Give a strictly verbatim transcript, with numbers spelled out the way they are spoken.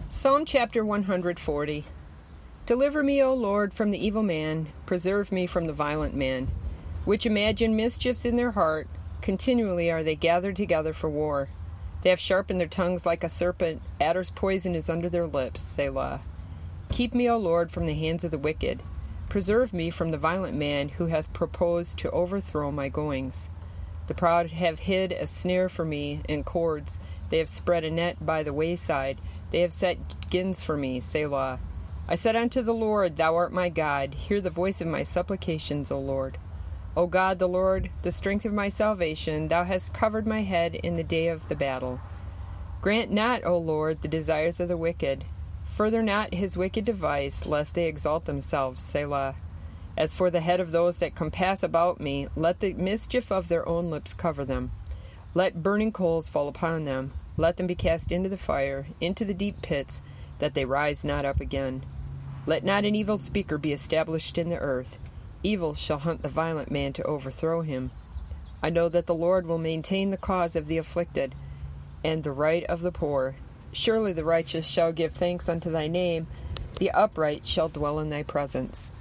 Psalm chapter one hundred forty. Deliver me, O Lord, from the evil man, preserve me from the violent man, which imagine mischiefs in their heart, continually are they gathered together for war. They have sharpened their tongues like a serpent, adder's poison is under their lips, Selah. Keep me, O Lord, from the hands of the wicked. Preserve me from the violent man who hath proposed to overthrow my goings. The proud have hid a snare for me in cords. They have spread a net by the wayside. They have set gins for me, Selah. I said unto the Lord, Thou art my God. Hear the voice of my supplications, O Lord. O God, the Lord, the strength of my salvation, Thou hast covered my head in the day of the battle. Grant not, O Lord, the desires of the wicked. Further not his wicked device, lest they exalt themselves, Selah. As for the head of those that compass about me, let the mischief of their own lips cover them. Let burning coals fall upon them. Let them be cast into the fire, into the deep pits, that they rise not up again. Let not an evil speaker be established in the earth. Evil shall hunt the violent man to overthrow him. I know that the Lord will maintain the cause of the afflicted, and the right of the poor. Surely the righteous shall give thanks unto thy name. The upright shall dwell in thy presence.